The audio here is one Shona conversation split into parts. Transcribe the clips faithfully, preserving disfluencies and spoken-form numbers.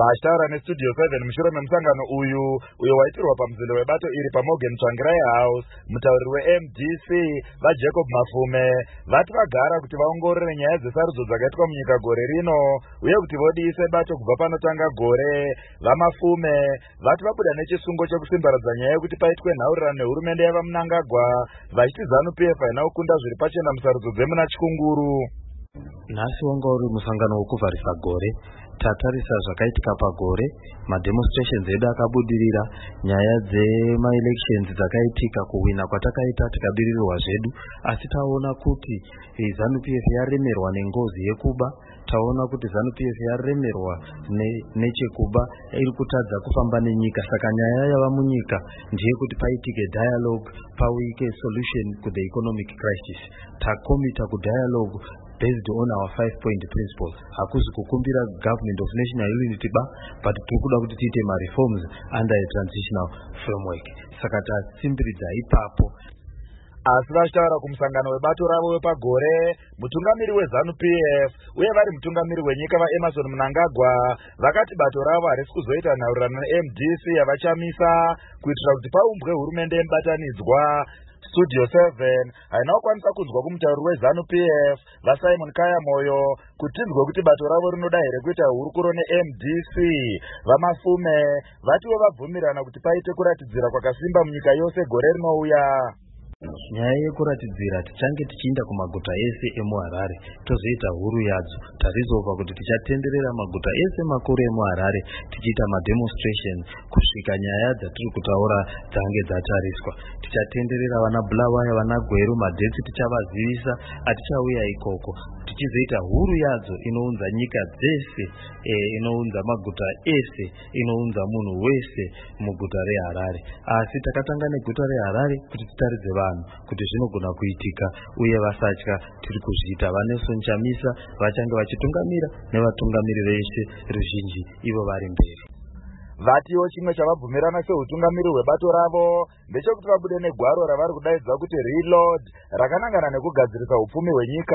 Vashtaura nestudio seven mushure memusangano uyu uyo waitirwa pamuzilo webato iri paMorgan Tsvangirai House. Mutauriri we-M D C vaJacob Mafume vati vagara kuti vaongorore nyaya dzesarudzo dzakaitwa munyika gore rino uye kuti vodise bato kubva panotanga gore. VaMafume vati vabuda nechisungo chekusimbaradza nyaya yekuti paitwe nhaurirano nehurumende yavaMnangagwa vachiti ZANU-P F haina kukunda zviri pachena musarudzo dzemuna Chikunguru. Nhasi wanga uri musangano wekuvharisa gore. Tatarisa zvakaitika pagore, mademonstrations edu akabudirira, nyaya dzema-elections dzakaitika, kuwina kwatakaita tikabirirwa zvedu, asi taona kuti ZANU-P F yaremerwa nengozi yekuba, taona kuti ZANU-P F yaremerwa ne, nechekuba iri kutadza kufamba nenyika. Saka nyaya yava munyika ndiye kuti paitike dialogue, pawike solution to the economic crisis. Takomita ku dialogue based on our five point principles. Hakuzi kukumbira government of national unity ba, but tukuda kuti tiite ma reforms under a transitional framework. Saka tasimbiridza ipapo. Asi vachitaura kumusangano webato ravo wepagore, mutungamiri weZANU-P F uye vari mutungamiri wenyika vaEmmerson Mnangagwa vakati bato ravo harisi kuzoita nhaurirano ne-M D C yavachamisa kuitira kuti paumbwe hurumende yemubatanidzwa. Studio seven haina kukwanisa kunzwa kumutauriri weZANU-P F vaSimon Kaya Moyo kuti tinzwe kuti bato ravo rinoda here kuita hurukuro ne-M D C. VaMafume vatiwo vabvumirana kuti paite kuratidzira kwakasimba munyika yose gore rinouya. Nyaya yekuratidzira tichange tichienda kumaguta ese emuHarare tozoita huru yadzo. Tarizova kuti tichatenderera maguta ese makuru emuHarare tichiita mademonstration kusvika nyaya dzatiri kutaura dzange dzatariswa. Tichatenderera vana Bulawayo, vana Gweru, madhetsi tichavazivisa. Atichauya ikoko tichizoita huru yadzo inounza nyika dzese, e, inounza maguta ese, inounza munhu wese muguta reHarare. Asi takatanga neguta reHarare kuti titaridze vanhu kuti zvinogona kuitika uye vasatya. Tiri kuzviita vaNelson Chamisa vachange vachitungamira nevatungamiri veshe ruzhinji ivo vari mberi. Vatiwo chimwe chavabvumirana seutungamiri hwebato ravo ndechekuti vabude negwaro ravari kudaidza kuti Reload rakanangana nekugadzirisa upfumi hwenyika.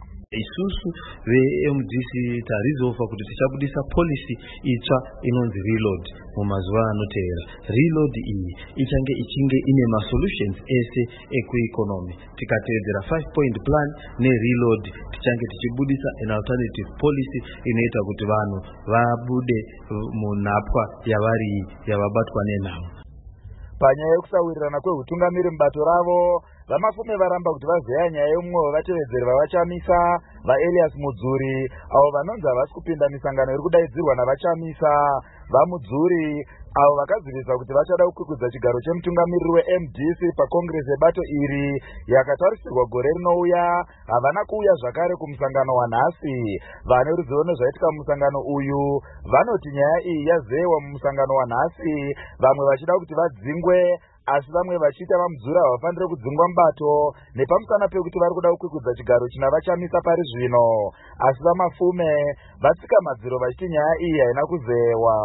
Isusu ve-M D C tarizova kuti tichabudisa policy itsva inonzi Reload mumazuva anotevera. Reload iyi ichange ichinge ine masolutions ese ekueconomy. Tikateedzera five point plan neReload tichange tichibudisa an alternative policy inoita kuti vanhu vabude munhapwa yavari yavabatwa nenhamo. Panyaya yekusawirirana kwehutungamiri mubato ravo, VaMafume varamba kuti vazeya nyaya yomumwe wevatevedzeri vavachamisa vaElias Mudzuri avo vanonzi havasi kupinda misangano iri kudaidzirwa navachamisa. VaMudzuri avo vakazivisa kuti vachada kukwikudza chigaro chemutungamiriri we-M D C pakongresi yebato iri yakatarisirwa gore rinouya havana kuuya zvakare kumusangano wanhasi. Vane ruzivo nezvaitika mumusangano uyu vanoti nyaya iyi yazeyewa mumusangano wanhasi, vamwe vachida kuti vadzingwe asi vamwe vachiita vaMudzuri havafaniri kudzingwa mubato nepamusana pekuti vari kuda kukwikudza chigaro china vachamisa pari zvino. Asi VaMafume vatsika madziro vachiti nyaya iyi haina kuzeyewa.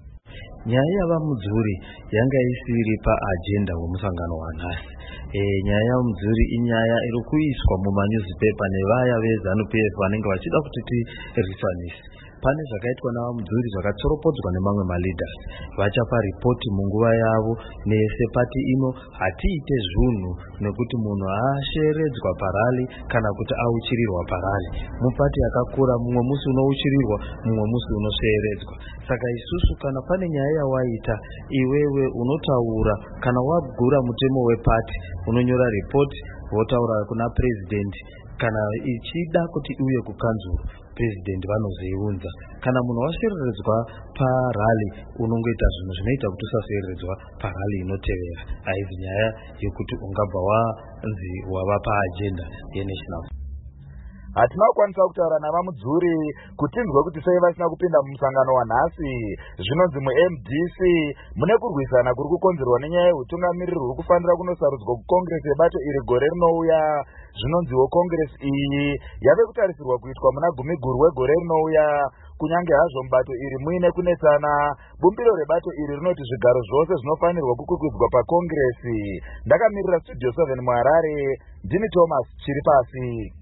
Nyaya yavaMudzuri yanga isiri paagenda wemusangano wanhasi. E, nyaya yaMudzuri inyaya iri kuiswa mumanyuzipepa nevaya veZANU-P F vanenge vachida kuti tirisanise. Pane zvakaitwa navaMudzuri zvakatsoropodzwa nemamwe maleaders. Vachapa ripoti munguva yavo. Nese pati ino hatiite zvunhu nekuti munhu haasheredzwa parali kana kuti auchirirwa parali. Mupati yakakura, mumwe musi unouchirirwa, mumwe musi unosheredzwa. Saka isusu kana pane nyaya yawaita iwewe unotaura, kana wagura mutemo wepati unonyora ripoti wotaura kuna president. Kana ichida kuti uye kukanzuru, president vanozoiunza. Kana munhu washereredzwa parali unongoita zvinhu zvinoita kuti usashereredzwa parali inotevera. Haizi nyaya yekuti ungabva wanzi wava paagenda yenational. Hatina kukwanisa kutaura navaMudzuri kuti tinzwe kuti sei vasina kupinda mumusangano wanhasi. Zvinonzi mu-M D C mune kurwisana kuri kukonzerwa nenyaya yehutungamiriri huri kufanira kunosarudzwa kukongresi yebato iri gore rinouya. Zvinonziwo kongresi iyi yave kutarisirwa kuitwa muna gumi guru wegore rinouya. Kunyange hazvo mubato iri muine kunetsana, bumbiro rebato iri rinoti zvigaro zvose zvinofanirwa kukwikwidzwa pakongresi. Ndakamirira Studio seven muHarare, ndini Thomas Chiripasi.